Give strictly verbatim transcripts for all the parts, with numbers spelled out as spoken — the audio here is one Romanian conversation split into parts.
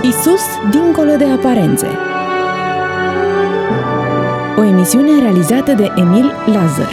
Isus dincolo de aparențe. O emisiune realizată de Emil Lazar.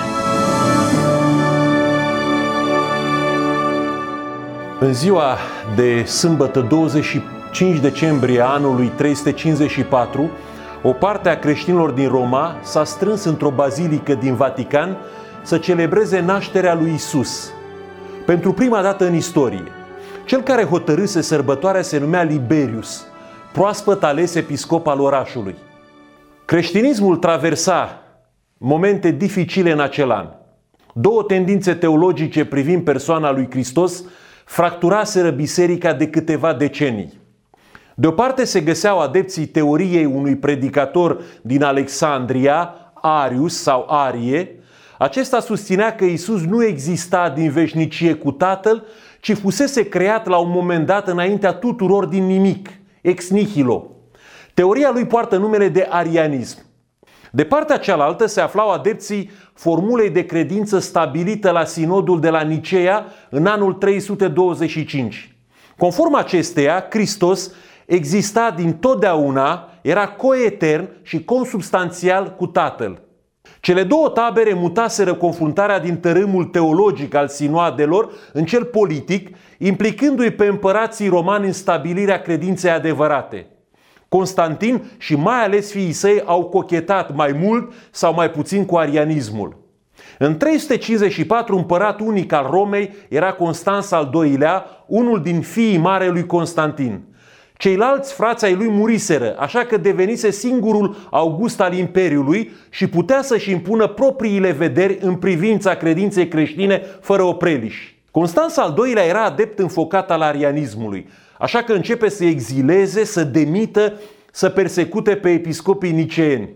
În ziua de sâmbătă douăzeci și cinci decembrie anului trei sute cincizeci și patru, o parte a creștinilor din Roma s-a strâns într-o bazilică din Vatican să celebreze nașterea lui Isus. Pentru prima dată în istorie, cel care hotărâse sărbătoarea se numea Liberius, proaspăt ales episcop al orașului. Creștinismul traversa momente dificile în acel an. Două tendințe teologice privind persoana lui Hristos fracturaseră biserica de câteva decenii. De o parte se găseau adepții teoriei unui predicator din Alexandria, Arius sau Arie. Acesta susținea că Isus nu exista din veșnicie cu Tatăl, ci fusese creat la un moment dat înaintea tuturor din nimic, ex nihilo. Teoria lui poartă numele de arianism. De partea cealaltă se aflau adepții formulei de credință stabilită la sinodul de la Niceea în anul trei sute douăzeci și cinci. Conform acesteia, Hristos exista din totdeauna, era coetern și consubstanțial cu Tatăl. Cele două tabere mutaseră confruntarea din tărâmul teologic al sinoadelor în cel politic, implicându-i pe împărații romani în stabilirea credinței adevărate. Constantin și mai ales fiii săi au cochetat mai mult sau mai puțin cu arianismul. În trei sute cincizeci și patru, împărat unic al Romei era Constans al doilea, unul din fiii marelui Constantin. Ceilalți frați ai lui muriseră, așa că devenise singurul August al Imperiului și putea să-și impună propriile vederi în privința credinței creștine fără opreliși. Constans al doilea era adept înfocat al arianismului, așa că începe să exileze, să demită, să persecute pe episcopii niceeni.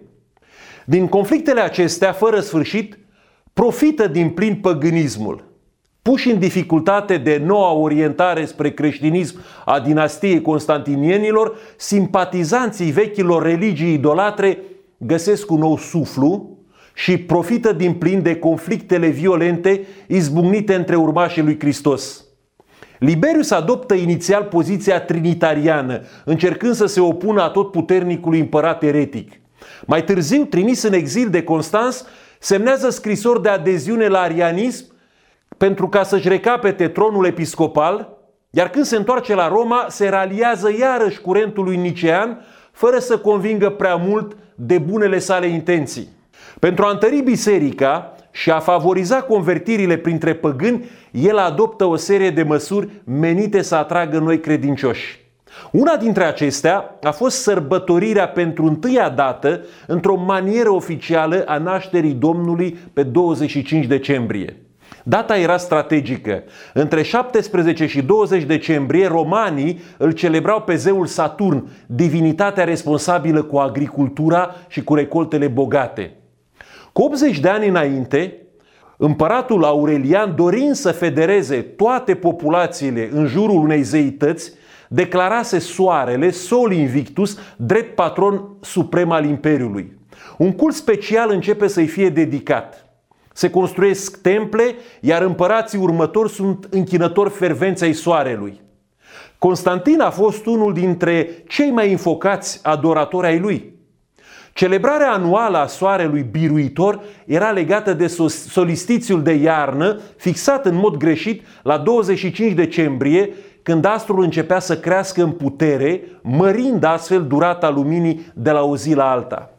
Din conflictele acestea, fără sfârșit, profită din plin păgânismul. Puși în dificultate de noua orientare spre creștinism a dinastiei constantinienilor, simpatizanții vechilor religii idolatre găsesc un nou suflu și profită din plin de conflictele violente izbucnite între urmașii lui Hristos. Liberius adoptă inițial poziția trinitariană, încercând să se opună atotputernicului împărat eretic. Mai târziu, trimis în exil de Constans, semnează scrisori de adeziune la arianism pentru ca să-și recapete tronul episcopal, iar când se întoarce la Roma, se raliază iarăși curentului nicean, fără să convingă prea mult de bunele sale intenții. Pentru a întări biserica și a favoriza convertirile printre păgâni, el adoptă o serie de măsuri menite să atragă noi credincioși. Una dintre acestea a fost sărbătorirea pentru întâia dată, într-o manieră oficială, a nașterii Domnului pe douăzeci și cinci decembrie. Data era strategică. Între șaptesprezece și douăzeci decembrie, romanii îl celebrau pe zeul Saturn, divinitatea responsabilă cu agricultura și cu recoltele bogate. Cu optzeci de ani înainte, împăratul Aurelian, dorind să federeze toate populațiile în jurul unei zeități, declarase soarele, Sol Invictus, drept patron suprem al Imperiului. Un cult special începe să-i fie dedicat. Se construiesc temple, iar împărații următori sunt închinători fervenți ai soarelui. Constantin a fost unul dintre cei mai înfocați adoratori ai lui. Celebrarea anuală a soarelui biruitor era legată de solistițiul de iarnă, fixat în mod greșit la douăzeci și cinci decembrie, când astrul începea să crească în putere, mărind astfel durata luminii de la o zi la alta.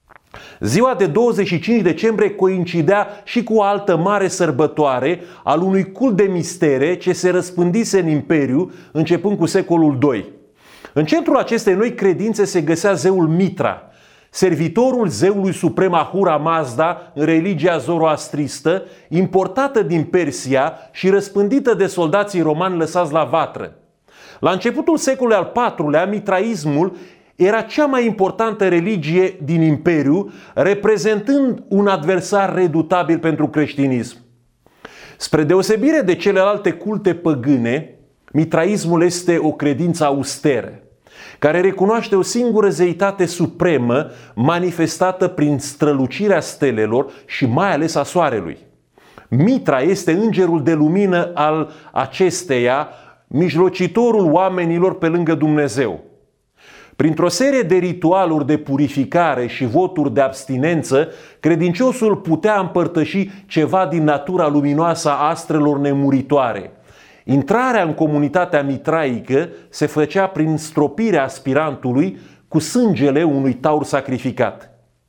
Ziua de douăzeci și cinci decembrie coincidea și cu o altă mare sărbătoare al unui cult de mistere ce se răspândise în Imperiu începând cu secolul doi. În centrul acestei noi credințe se găsea zeul Mitra, servitorul zeului suprem Ahura Mazda în religia zoroastristă, importată din Persia și răspândită de soldații romani lăsați la vatră. La începutul secolului al patrulea, mitraismul era cea mai importantă religie din Imperiu, reprezentând un adversar redutabil pentru creștinism. Spre deosebire de celelalte culte păgâne, mitraismul este o credință austeră, care recunoaște o singură zeitate supremă manifestată prin strălucirea stelelor și mai ales a soarelui. Mitra este îngerul de lumină al acesteia, mijlocitorul oamenilor pe lângă Dumnezeu. Printr-o serie de ritualuri de purificare și voturi de abstinență, credinciosul putea împărtăși ceva din natura luminoasă a astrelor nemuritoare. Intrarea în comunitatea mitraică se făcea prin stropirea aspirantului cu sângele unui taur sacrificat.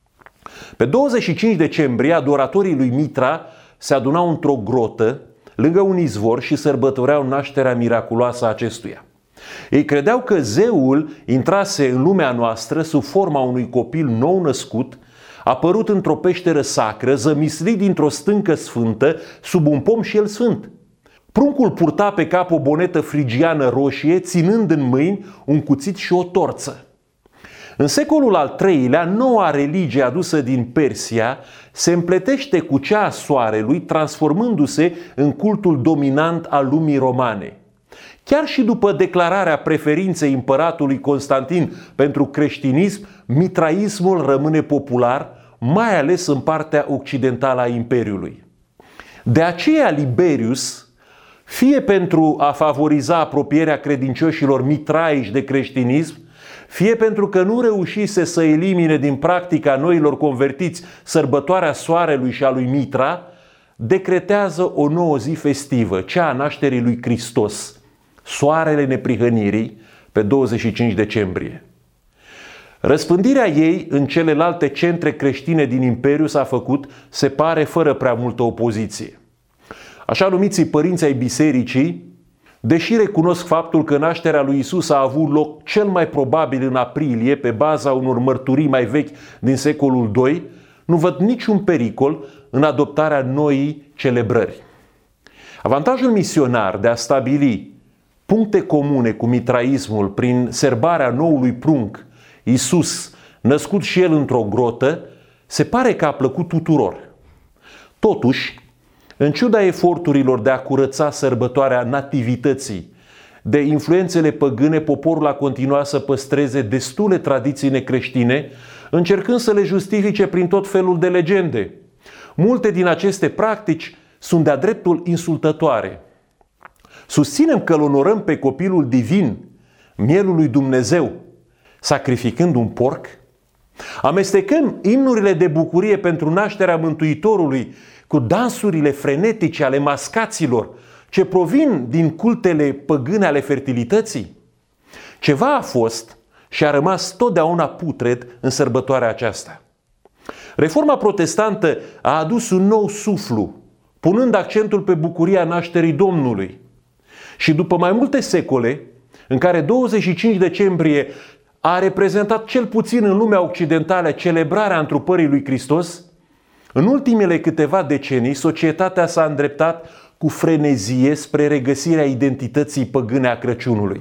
Pe douăzeci și cinci decembrie, adoratorii lui Mitra se adunau într-o grotă, lângă un izvor, și sărbătoreau nașterea miraculoasă a acestuia. Ei credeau că zeul intrase în lumea noastră sub forma unui copil nou născut, apărut într-o peșteră sacră, zămislit dintr-o stâncă sfântă, sub un pom și el sfânt. Pruncul purta pe cap o bonetă frigiană roșie, ținând în mâini un cuțit și o torță. În secolul al treilea, noua religie adusă din Persia se împletește cu cea a soarelui, transformându-se în cultul dominant al lumii romane. Chiar și după declararea preferinței împăratului Constantin pentru creștinism, mitraismul rămâne popular, mai ales în partea occidentală a Imperiului. De aceea Liberius, fie pentru a favoriza apropierea credincioșilor mitraici de creștinism, fie pentru că nu reușise să elimine din practica noilor convertiți sărbătoarea soarelui și a lui Mitra, decretează o nouă zi festivă, cea a nașterii lui Hristos, soarele neprihănirii, pe douăzeci și cinci decembrie. Răspândirea ei în celelalte centre creștine din Imperiu s-a făcut, se pare, fără prea multă opoziție. Așa numiții părinți ai bisericii, deși recunosc faptul că nașterea lui Isus a avut loc cel mai probabil în aprilie, pe baza unor mărturii mai vechi din secolul doi, nu văd niciun pericol în adoptarea noii celebrări. Avantajul misionar de a stabili puncte comune cu mitraismul prin serbarea noului prunc, Isus, născut și el într-o grotă, se pare că a plăcut tuturor. Totuși, în ciuda eforturilor de a curăța sărbătoarea nativității de influențele păgâne, poporul a continuat să păstreze destule tradiții necreștine, încercând să le justifice prin tot felul de legende. Multe din aceste practici sunt de-a dreptul insultătoare. Susținem că îl onorăm pe copilul divin, mielul lui Dumnezeu, sacrificând un porc? Amestecăm imnurile de bucurie pentru nașterea Mântuitorului cu dansurile frenetice ale mascaților ce provin din cultele păgâne ale fertilității? Ceva a fost și a rămas totdeauna putred în sărbătoarea aceasta. Reforma protestantă a adus un nou suflu, punând accentul pe bucuria nașterii Domnului. Și după mai multe secole, în care douăzeci și cinci decembrie a reprezentat cel puțin în lumea occidentală celebrarea întrupării lui Hristos, în ultimele câteva decenii societatea s-a îndreptat cu frenezie spre regăsirea identității păgâne a Crăciunului.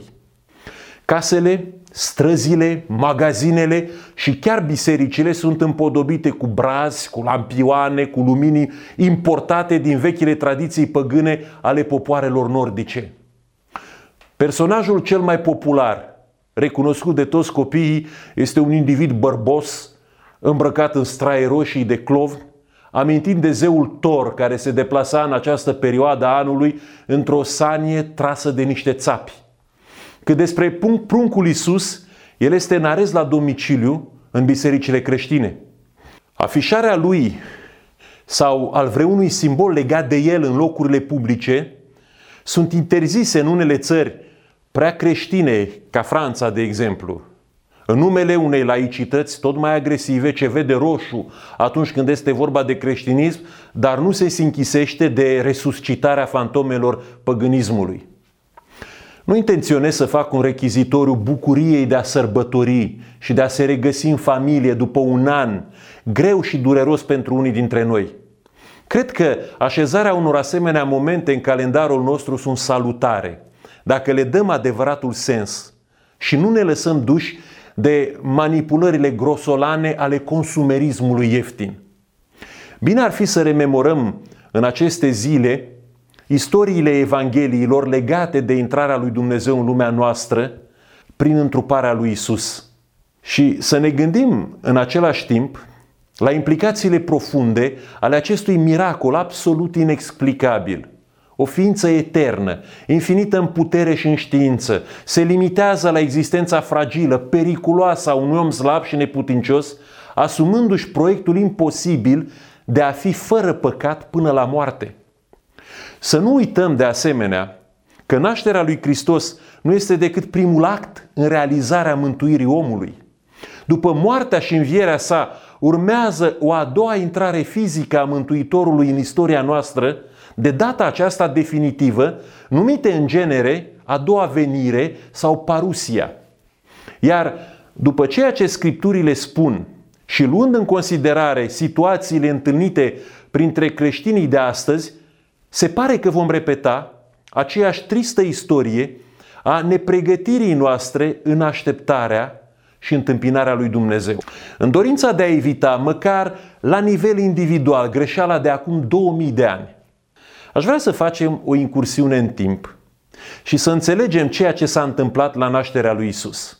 Casele, străzile, magazinele și chiar bisericile sunt împodobite cu brazi, cu lampioane, cu lumini importate din vechile tradiții păgâne ale popoarelor nordice. Personajul cel mai popular, recunoscut de toți copiii, este un individ bărbos, îmbrăcat în straie roșii de clovn, amintind de zeul Thor, care se deplasa în această perioadă a anului într-o sanie trasă de niște țapi. Cât despre pruncul Iisus, el este în arest la domiciliu în bisericile creștine. Afișarea lui sau al vreunui simbol legat de el în locurile publice sunt interzise în unele țări prea creștine, ca Franța, de exemplu, în numele unei laicități tot mai agresive ce vede roșu atunci când este vorba de creștinism, dar nu se sinchisește de resuscitarea fantomelor păgânismului. Nu intenționez să fac un rechizitoriu bucuriei de a sărbători și de a se regăsi în familie după un an greu și dureros pentru unii dintre noi. Cred că așezarea unor asemenea momente în calendarul nostru sunt salutare, dacă le dăm adevăratul sens și nu ne lăsăm duși de manipulările grosolane ale consumerismului ieftin. Bine ar fi să rememorăm în aceste zile istoriile evangheliilor legate de intrarea lui Dumnezeu în lumea noastră prin întruparea lui Isus. Și să ne gândim în același timp la implicațiile profunde ale acestui miracol absolut inexplicabil. o ființă eternă, infinită în putere și în știință, se limitează la existența fragilă, periculoasă a unui om slab și neputincios, asumându-și proiectul imposibil de a fi fără păcat până la moarte. Să nu uităm de asemenea că nașterea lui Hristos nu este decât primul act în realizarea mântuirii omului. După moartea și învierea sa, urmează o a doua intrare fizică a Mântuitorului în istoria noastră, de data aceasta definitivă, numite în genere a doua venire sau parusia. Iar după ceea ce Scripturile spun și luând în considerare situațiile întâlnite printre creștinii de astăzi, se pare că vom repeta aceeași tristă istorie a nepregătirii noastre în așteptarea și întâmpinarea lui Dumnezeu. În dorința de a evita, măcar la nivel individual, greșeala de acum două mii de ani, aș vrea să facem o incursiune în timp și să înțelegem ceea ce s-a întâmplat la nașterea lui Isus.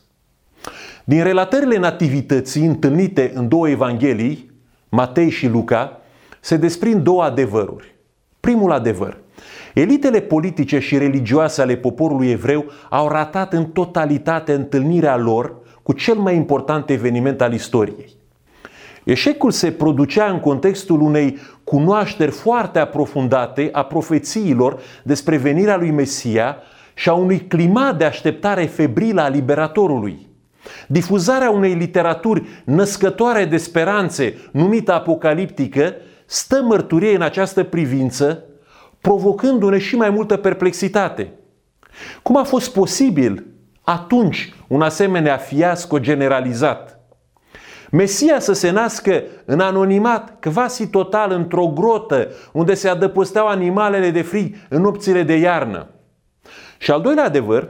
Din relatările nativității întâlnite în două evanghelii, Matei și Luca, se desprind două adevăruri. Primul adevăr: elitele politice și religioase ale poporului evreu au ratat în totalitate întâlnirea lor cu cel mai important eveniment al istoriei. Eșecul se producea în contextul unei cunoașteri foarte aprofundate a profețiilor despre venirea lui Mesia și a unui climat de așteptare febrilă a liberatorului. Difuzarea unei literaturi născătoare de speranțe, numită apocaliptică, stă mărturie în această privință, provocându-ne și mai multă perplexitate. Cum a fost posibil atunci un asemenea fiasco generalizat? Mesia să se nască în anonimat, quasi total, într-o grotă unde se adăposteau animalele de frig în nopțile de iarnă. Și al doilea adevăr: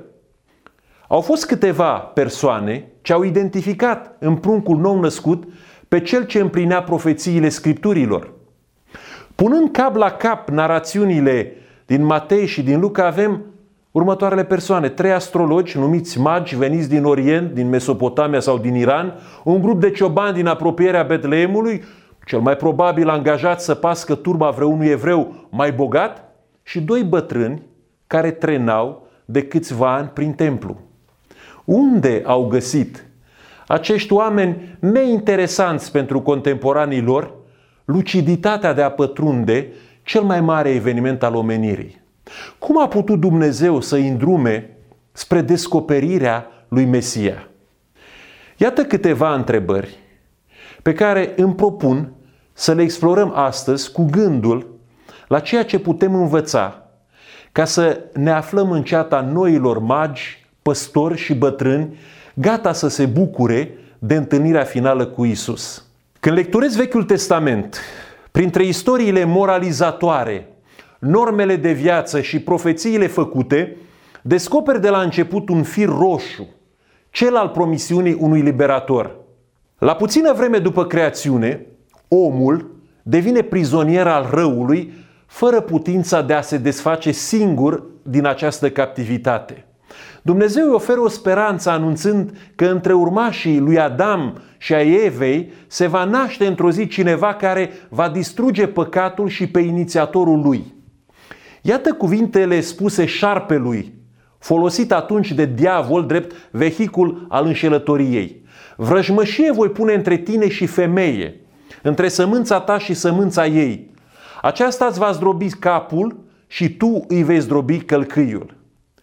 au fost câteva persoane ce au identificat în pruncul nou născut pe cel ce împlinea profețiile Scripturilor. Punând cap la cap narațiunile din Matei și din Luca, avem următoarele persoane: trei astrologi numiți magi veniți din Orient, din Mesopotamia sau din Iran, un grup de ciobani din apropierea Betleemului, cel mai probabil angajat să pască turma vreunui evreu mai bogat, și doi bătrâni care trenau de câțiva ani prin templu. Unde au găsit acești oameni neinteresanți pentru contemporanii lor luciditatea de a pătrunde cel mai mare eveniment al omenirii? Cum a putut Dumnezeu să-i îndrume spre descoperirea lui Mesia? Iată câteva întrebări pe care îmi propun să le explorăm astăzi cu gândul la ceea ce putem învăța ca să ne aflăm în ceata noilor magi, păstori și bătrâni, gata să se bucure de întâlnirea finală cu Isus. Când lecturez Vechiul Testament, printre istoriile moralizatoare, normele de viață și profețiile făcute, descoperi de la început un fir roșu, cel al promisiunii unui liberator. La puțină vreme după creațiune, omul devine prizonier al răului, fără putința de a se desface singur din această captivitate. Dumnezeu îi oferă o speranță anunțând că între urmașii lui Adam și ai Evei se va naște într-o zi cineva care va distruge păcatul și pe inițiatorul lui. Iată cuvintele spuse șarpelui, folosit atunci de diavol drept vehicul al înșelătoriei: vrăjmășie voi pune între tine și femeie, între sămânța ta și sămânța ei. Aceasta îți va zdrobi capul și tu îi vei zdrobi călcâiul.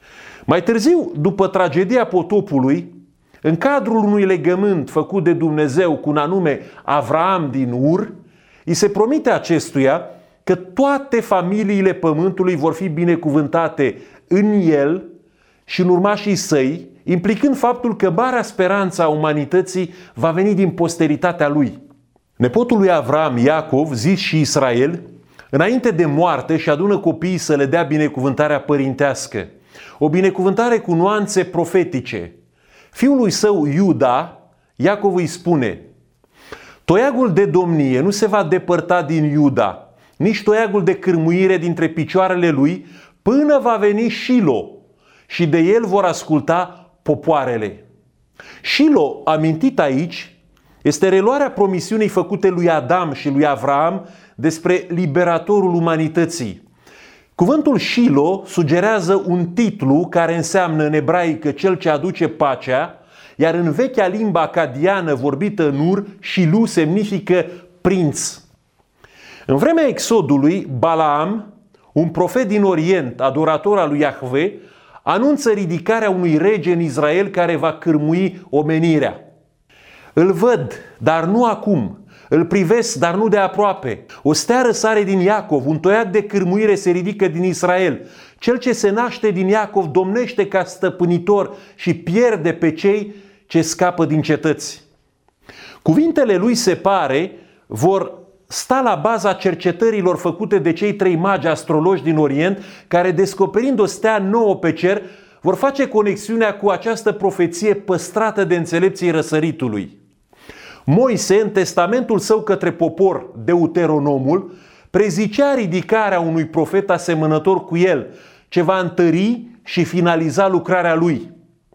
Mai târziu, după tragedia potopului, în cadrul unui legământ făcut de Dumnezeu cu un anume Avraam din Ur, îi se promite acestuia că toate familiile pământului vor fi binecuvântate în el și în urmașii săi, implicând faptul că marea speranță a umanității va veni din posteritatea lui. Nepotul lui Avraam, Iacov, zis și Israel, înainte de moarte își adună copiii să le dea binecuvântarea părintească. O binecuvântare cu nuanțe profetice. Fiului său Iuda, Iacov îi spune: toiagul de domnie nu se va depărta din Iuda, nici toiagul de cârmuire dintre picioarele lui, până va veni Shilo și de el vor asculta popoarele. Shilo, amintit aici, este reluarea promisiunii făcute lui Adam și lui Avraam despre liberatorul umanității. Cuvântul Shilo sugerează un titlu care înseamnă în ebraică cel ce aduce pacea, iar în vechea limba acadiană vorbită în Ur, Shilu semnifică prinț. În vremea exodului, Balaam, un profet din Orient, adorator al lui Iahve, anunță ridicarea unui rege în Israel care va cârmui omenirea. Îl văd, dar nu acum. Îl privesc, dar nu de aproape. O stea răsare din Iacov, un toiac de cârmuire se ridică din Israel. Cel ce se naște din Iacov domnește ca stăpânitor și pierde pe cei ce scapă din cetăți. Cuvintele lui, se pare, vor sta la baza cercetărilor făcute de cei trei magi astrologi din Orient, care, descoperind o stea nouă pe cer, vor face conexiunea cu această profeție păstrată de înțelepții răsăritului. Moise, în testamentul său către popor, Deuteronomul, prezicea ridicarea unui profet asemănător cu el, ce va întări și finaliza lucrarea lui.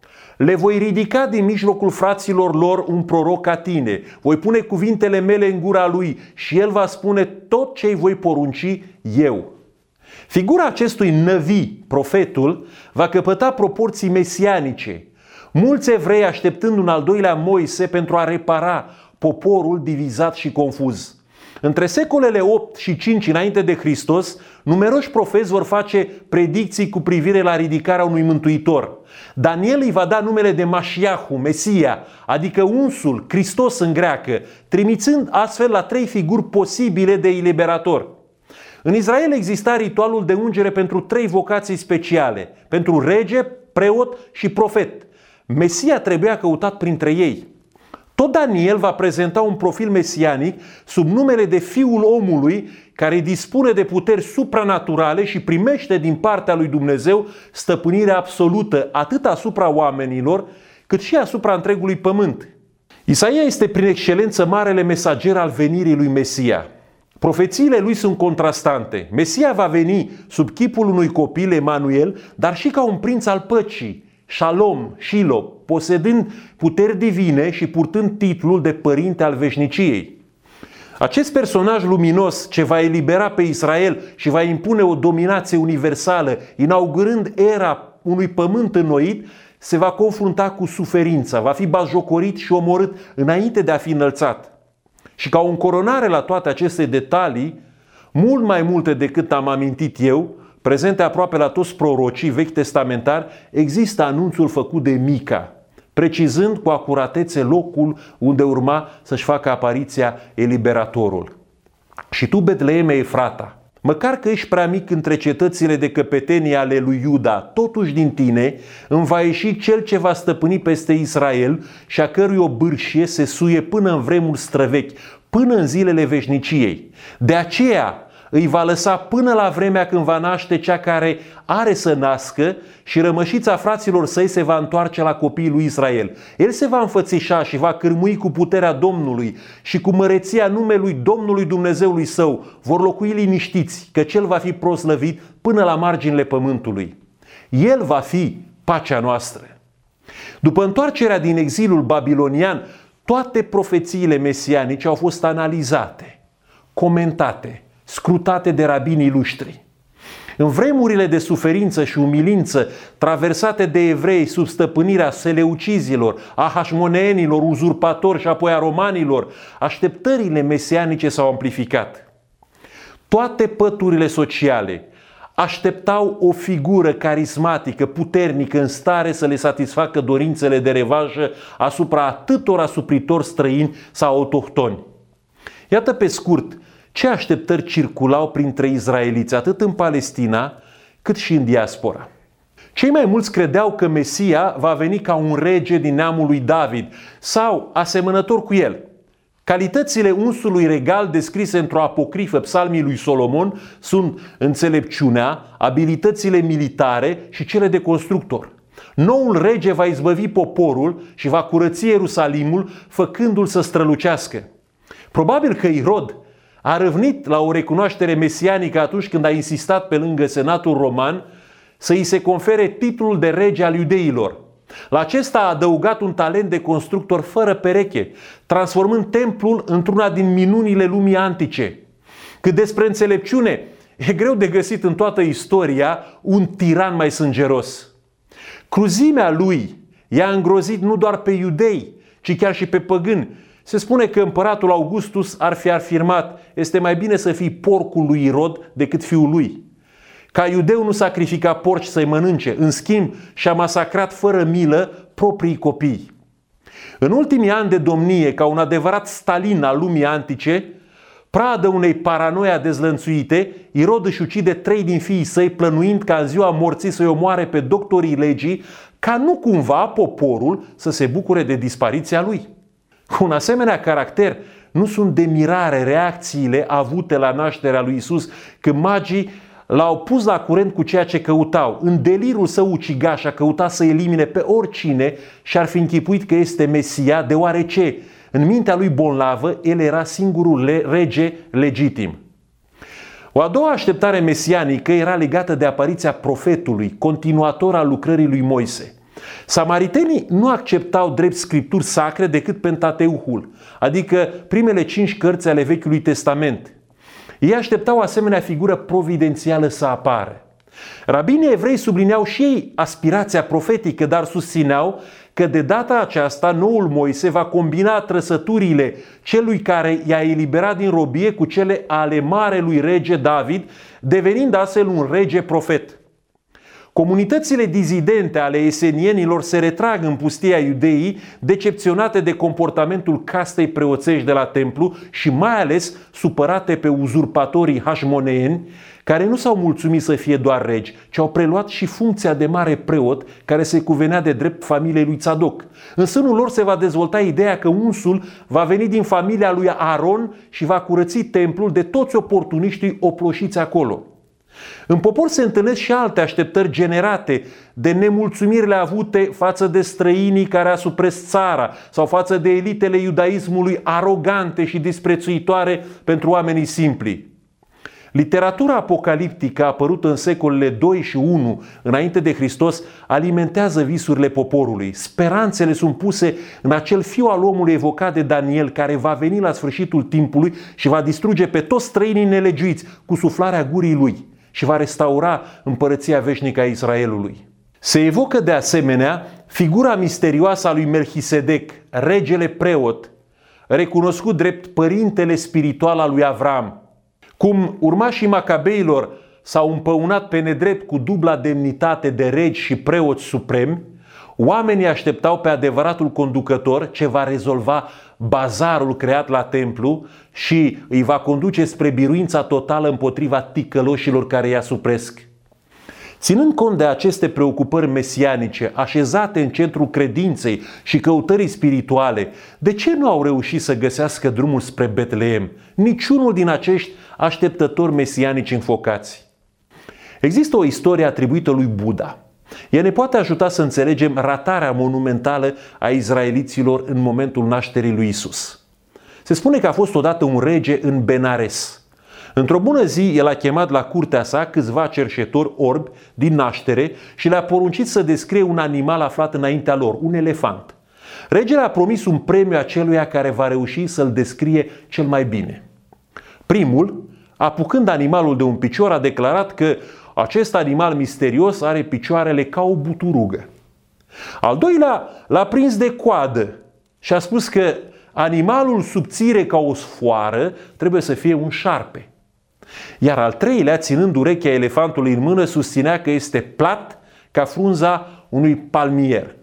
Le voi ridica din mijlocul fraților lor un proroc ca tine, voi pune cuvintele mele în gura lui și el va spune tot ce îi voi porunci eu. Figura acestui năvi, profetul, va căpăta proporții mesianice. Mulți evrei așteptând un al doilea Moise pentru a repara poporul divizat și confuz. Între secolele opt și cinci înainte de Hristos, numeroși profeți vor face predicții cu privire la ridicarea unui mântuitor. Daniel îi va da numele de Mașiahu, Mesia, adică unsul, Hristos în greacă, trimițând astfel la trei figuri posibile de eliberator. În Israel exista ritualul de ungere pentru trei vocații speciale, pentru rege, preot și profet. Mesia trebuia căutat printre ei. Tot Daniel va prezenta un profil mesianic sub numele de Fiul omului, care dispune de puteri supranaturale și primește din partea lui Dumnezeu stăpânirea absolută atât asupra oamenilor, cât și asupra întregului pământ. Isaia este prin excelență marele mesager al venirii lui Mesia. Profețiile lui sunt contrastante. Mesia va veni sub chipul unui copil, Emanuel, dar și ca un prinț al păcii, Shalom, Shilo, posedând puteri divine și purtând titlul de părinte al veșniciei. Acest personaj luminos ce va elibera pe Israel și va impune o dominație universală, inaugurând era unui pământ înnoit, se va confrunta cu suferința, va fi batjocorit și omorât înainte de a fi înălțat. Și ca o încoronare la toate aceste detalii, mult mai multe decât am amintit eu, prezente aproape la toți prorocii vechi testamentari, există anunțul făcut de Mica, precizând cu acuratețe locul unde urma să-și facă apariția eliberatorul. Și tu, Betleeme Efrata, măcar că ești prea mic între cetățile de căpetenie ale lui Iuda, totuși din tine îmi va ieși cel ce va stăpâni peste Israel și a cărui obârșie se suie până în vremuri străvechi, până în zilele veșniciei. De aceea îi va lăsa până la vremea când va naște cea care are să nască și rămășița fraților săi se va întoarce la copiii lui Israel. El se va înfățișa și va cârmui cu puterea Domnului și cu măreția numelui Domnului Dumnezeului său. Vor locui liniștiți, că cel va fi proslăvit până la marginile pământului. El va fi pacea noastră. După întoarcerea din exilul babilonian, toate profețiile mesianice au fost analizate, comentate, scrutate de rabinii luștri. În vremurile de suferință și umilință traversate de evrei sub stăpânirea seleucizilor, a hașmoneenilor, uzurpatori și apoi a romanilor, așteptările mesianice s-au amplificat. Toate păturile sociale așteptau o figură carismatică, puternică, în stare să le satisfacă dorințele de revanșă asupra atâtor asupritori străini sau autohtoni. Iată pe scurt ce așteptări circulau printre izraeliți, atât în Palestina, cât și în diaspora. Cei mai mulți credeau că Mesia va veni ca un rege din neamul lui David sau asemănător cu el. Calitățile unsului regal descrise într-o apocrifă, Psalmii lui Solomon, sunt înțelepciunea, abilitățile militare și cele de constructor. Noul rege va izbăvi poporul și va curăți Ierusalimul, făcându-l să strălucească. Probabil că Irod a râvnit la o recunoaștere mesianică atunci când a insistat pe lângă senatul roman să îi se confere titlul de rege al iudeilor. La acesta a adăugat un talent de constructor fără pereche, transformând templul într-una din minunile lumii antice. Cât despre înțelepciune, e greu de găsit în toată istoria un tiran mai sângeros. Cruzimea lui i-a îngrozit nu doar pe iudei, ci chiar și pe păgâni. Se spune că împăratul Augustus ar fi afirmat: este mai bine să fii porcul lui Irod decât fiul lui. Ca iudeu nu sacrifica porci să-i mănânce, în schimb și-a masacrat fără milă proprii copii. În ultimii ani de domnie, ca un adevărat Stalin al lumii antice, pradă unei paranoia dezlănțuite, Irod își ucide trei din fiii săi, plănuind ca în ziua morții să-i omoare pe doctorii legii, ca nu cumva poporul să se bucure de dispariția lui. Cu un asemenea caracter, nu sunt de mirare reacțiile avute la nașterea lui Isus, când magii l-au pus la curent cu ceea ce căutau. În delirul său ucigaș a căutat să elimine pe oricine și-ar fi închipuit că este Mesia, deoarece în mintea lui bolnavă el era singurul rege legitim. O a doua așteptare mesianică era legată de apariția profetului, continuator al lucrării lui Moise. Samaritenii nu acceptau drept scripturi sacre decât Pentateuhul, adică primele cinci cărți ale Vechiului Testament. Ei așteptau o asemenea figură providențială să apară. Rabinii evrei sublineau și ei aspirația profetică, dar susțineau că de data aceasta noul Moise va combina trăsăturile celui care i-a eliberat din robie cu cele ale marelui rege David, devenind astfel un rege profet. Comunitățile dizidente ale esenienilor se retrag în pustia Iudeii, decepționate de comportamentul castei preoțești de la templu și mai ales supărate pe uzurpatorii hașmoneeni, care nu s-au mulțumit să fie doar regi, ci au preluat și funcția de mare preot care se cuvenea de drept familiei lui Tzadok. În sânul lor se va dezvolta ideea că unsul va veni din familia lui Aron și va curăți templul de toți oportuniștii oploșiți acolo. În popor se întâlnesc și alte așteptări generate de nemulțumirile avute față de străinii care asupres țara sau față de elitele iudaismului arogante și disprețuitoare pentru oamenii simpli. Literatura apocaliptică apărută în secolele doi și unu înainte de Hristos alimentează visurile poporului. Speranțele sunt puse în acel fiu al omului evocat de Daniel, care va veni la sfârșitul timpului și va distruge pe toți străinii nelegiuiți cu suflarea gurii lui și va restaura împărăția veșnică a Israelului. Se evocă de asemenea figura misterioasă a lui Melchisedec, regele preot, recunoscut drept părintele spiritual al lui Avram. Cum urmașii Macabeilor s-au împăunat pe nedrept cu dubla demnitate de regi și preoți supremi, oamenii așteptau pe adevăratul conducător ce va rezolva bazarul creat la templu și îi va conduce spre biruința totală împotriva ticăloșilor care îi asupresc. Ținând cont de aceste preocupări mesianice, așezate în centrul credinței și căutării spirituale, de ce nu au reușit să găsească drumul spre Betleem niciunul din acești așteptători mesianici înfocați? Există o istorie atribuită lui Buddha. Ea ne poate ajuta să înțelegem ratarea monumentală a izraeliților în momentul nașterii lui Isus. Se spune că a fost odată un rege în Benares. Într-o bună zi, el a chemat la curtea sa câțiva cerșetori orbi din naștere și le-a poruncit să descrie un animal aflat înaintea lor, un elefant. Regele a promis un premiu aceluia care va reuși să-l descrie cel mai bine. Primul, apucând animalul de un picior, a declarat că acest animal misterios are picioarele ca o buturugă. Al doilea l-a prins de coadă și a spus că animalul subțire ca o sfoară trebuie să fie un șarpe. Iar al treilea, ținând urechea elefantului în mână, susținea că este plat ca frunza unui palmier.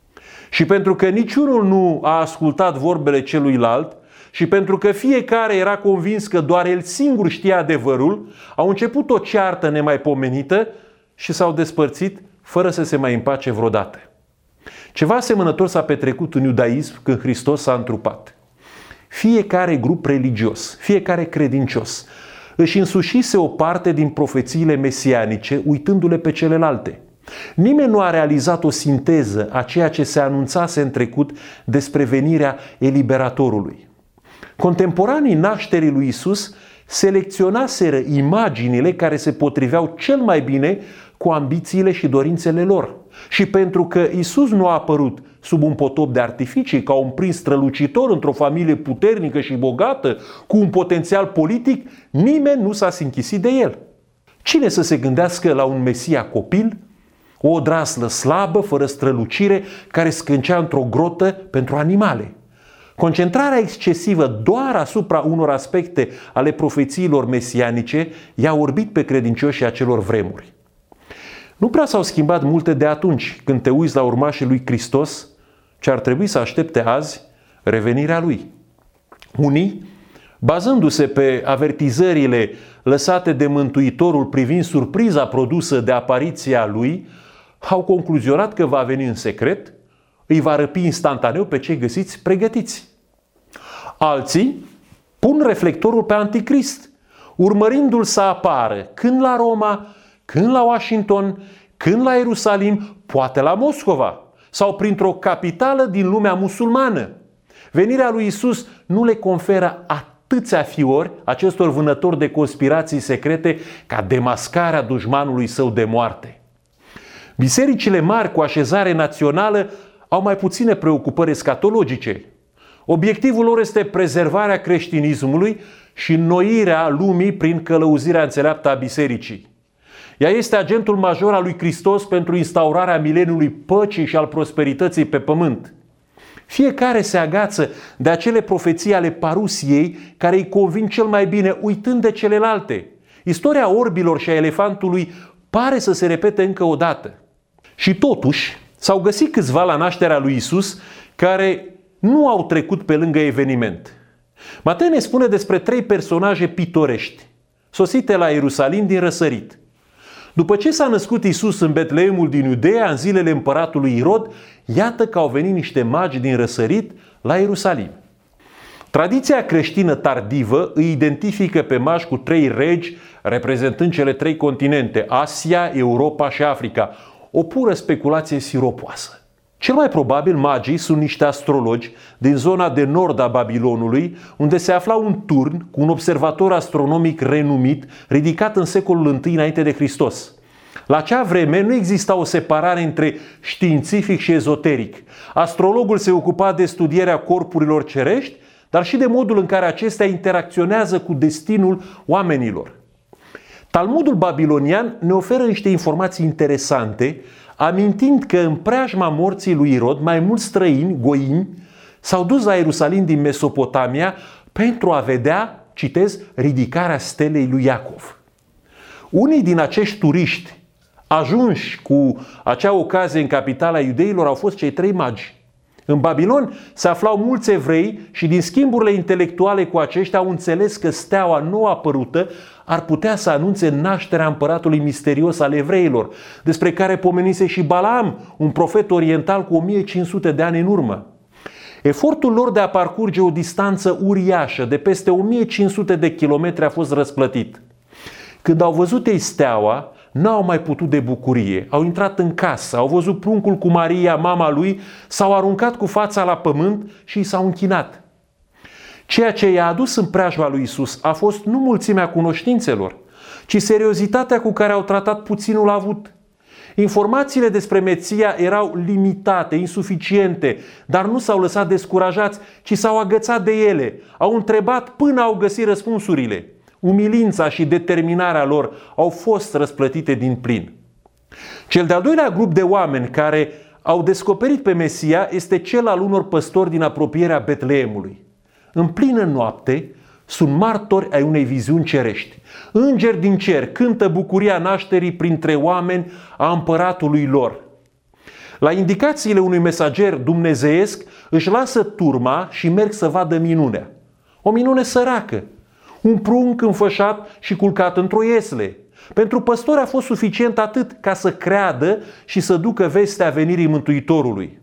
Și pentru că niciunul nu a ascultat vorbele celuilalt și pentru că fiecare era convins că doar el singur știa adevărul, au început o ceartă nemaipomenită și s-au despărțit fără să se mai împace vreodată. Ceva asemănător s-a petrecut în iudaism când Hristos s-a întrupat. Fiecare grup religios, fiecare credincios își însușise o parte din profețiile mesianice, uitându-le pe celelalte. Nimeni nu a realizat o sinteză a ceea ce se anunțase în trecut despre venirea eliberatorului. Contemporanii nașterii lui Isus selecționaseră imaginile care se potriveau cel mai bine cu ambițiile și dorințele lor. Și pentru că Isus nu a apărut sub un potop de artificii, ca un prinț strălucitor într-o familie puternică și bogată, cu un potențial politic, nimeni nu s-a sinchisit de el. Cine să se gândească la un Mesia copil, o odraslă slabă, fără strălucire, care scâncea într-o grotă pentru animale? Concentrarea excesivă doar asupra unor aspecte ale profețiilor mesianice i-a orbit pe credincioșii acelor vremuri. Nu prea s-au schimbat multe de atunci când te uiți la urmașii lui Hristos, ce ar trebui să aștepte azi revenirea lui. Unii, bazându-se pe avertizările lăsate de Mântuitorul privind surpriza produsă de apariția lui, au concluzionat că va veni în secret, îi va răpi instantaneu pe cei găsiți pregătiți. Alții pun reflectorul pe Anticrist, urmărindu-l să apară când la Roma, când la Washington, când la Ierusalim, poate la Moscova sau printr-o capitală din lumea musulmană. Venirea lui Iisus nu le conferă atâția fiori acestor vânători de conspirații secrete ca demascarea dușmanului său de moarte. Bisericile mari cu așezare națională au mai puține preocupări escatologice. Obiectivul lor este prezervarea creștinismului și înnoirea lumii prin călăuzirea înțeleaptă a bisericii. Ea este agentul major al lui Hristos pentru instaurarea mileniului păcii și al prosperității pe pământ. Fiecare se agață de acele profeții ale parusiei care îi convin cel mai bine, uitând de celelalte. Istoria orbilor și a elefantului pare să se repete încă o dată. Și totuși s-au găsit câțiva la nașterea lui Isus care nu au trecut pe lângă eveniment. Matei ne spune despre trei personaje pitorești, sosite la Ierusalim din răsărit. După ce s-a născut Isus în Betleemul din Iudeea, în zilele împăratului Irod, iată că au venit niște magi din răsărit la Ierusalim. Tradiția creștină tardivă îi identifică pe magi cu trei regi, reprezentând cele trei continente, Asia, Europa și Africa. O pură speculație siropoasă. Cel mai probabil magii sunt niște astrologi din zona de nord a Babilonului, unde se afla un turn cu un observator astronomic renumit, ridicat în secolul întâi înainte de Hristos. La acea vreme nu exista o separare între științific și ezoteric. Astrologul se ocupa de studierea corpurilor cerești, dar și de modul în care acestea interacționează cu destinul oamenilor. Talmudul babilonian ne oferă niște informații interesante, amintind că în preajma morții lui Irod, mai mulți străini, goimi, s-au dus la Ierusalim din Mesopotamia pentru a vedea, citez, ridicarea stelei lui Iacov. Unii din acești turiști ajunși cu acea ocazie în capitala iudeilor au fost cei trei magi. În Babilon se aflau mulți evrei și din schimburile intelectuale cu aceștia au înțeles că steaua nou apărută ar putea să anunțe nașterea împăratului misterios al evreilor, despre care pomenise și Balaam, un profet oriental cu o mie cinci sute de ani în urmă. Efortul lor de a parcurge o distanță uriașă de peste o mie cinci sute de kilometri a fost răsplătit. Când au văzut ei steaua, n-au mai putut de bucurie. Au intrat în casă, au văzut pruncul cu Maria, mama lui, s-au aruncat cu fața la pământ și s-au închinat. Ceea ce i-a adus în preajma lui Isus a fost nu mulțimea cunoștințelor, ci seriozitatea cu care au tratat puținul avut. Informațiile despre Mesia erau limitate, insuficiente, dar nu s-au lăsat descurajați, ci s-au agățat de ele. Au întrebat până au găsit răspunsurile. Umilința și determinarea lor au fost răsplătite din plin. Cel de-al doilea grup de oameni care au descoperit pe Mesia este cel al unor păstori din apropierea Betleemului. În plină noapte sunt martori ai unei viziuni cerești. Îngeri din cer cântă bucuria nașterii printre oameni a împăratului lor. La indicațiile unui mesager dumnezeiesc își lasă turma și merg să vadă minunea. O minune săracă. Un prunc înfășat și culcat într-o iesle. Pentru păstori a fost suficient atât ca să creadă și să ducă vestea venirii Mântuitorului.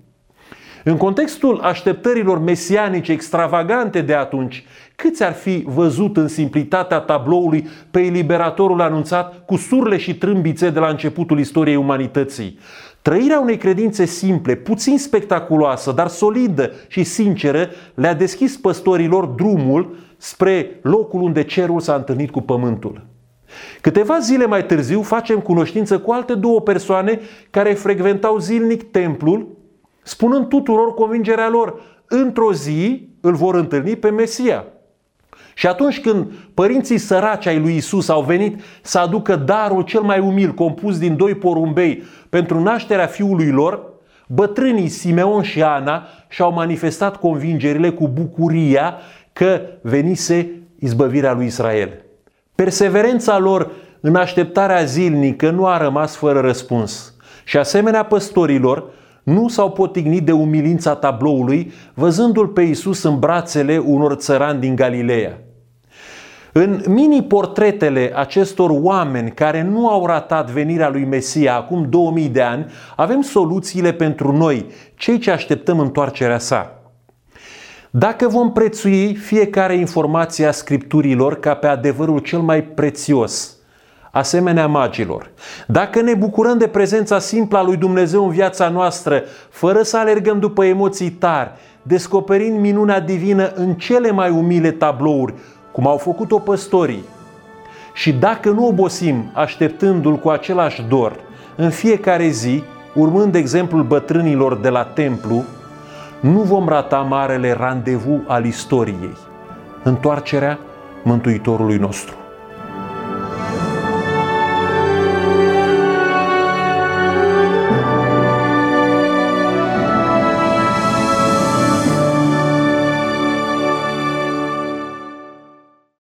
În contextul așteptărilor mesianice extravagante de atunci, câți ar fi văzut în simplitatea tabloului pe eliberatorul anunțat cu surle și trâmbițe de la începutul istoriei umanității? Trăirea unei credințe simple, puțin spectaculoasă, dar solidă și sinceră, le-a deschis păstorilor drumul spre locul unde cerul s-a întâlnit cu pământul. Câteva zile mai târziu facem cunoștință cu alte două persoane care frecventau zilnic templul, spunând tuturor convingerea lor, într-o zi îl vor întâlni pe Mesia. Și atunci când părinții săraci ai lui Isus au venit să aducă darul cel mai umil, compus din doi porumbei, pentru nașterea fiului lor, bătrânii Simeon și Ana și-au manifestat convingerile cu bucuria că venise izbăvirea lui Israel. Perseverența lor în așteptarea zilnică nu a rămas fără răspuns. Și asemenea păstorilor, nu s-au potignit de umilința tabloului, văzându-l pe Iisus în brațele unor țărani din Galileea. În mini-portretele acestor oameni care nu au ratat venirea lui Mesia acum două mii de ani, avem soluțiile pentru noi, cei ce așteptăm întoarcerea sa. Dacă vom prețui fiecare informație a Scripturilor ca pe adevărul cel mai prețios, asemenea magilor, dacă ne bucurăm de prezența simplă a lui Dumnezeu în viața noastră, fără să alergăm după emoții tari, descoperind minunea divină în cele mai umile tablouri, cum au făcut-o păstorii, și dacă nu obosim așteptându-l cu același dor în fiecare zi, urmând exemplul bătrânilor de la templu, nu vom rata marele randevu al istoriei, întoarcerea Mântuitorului nostru.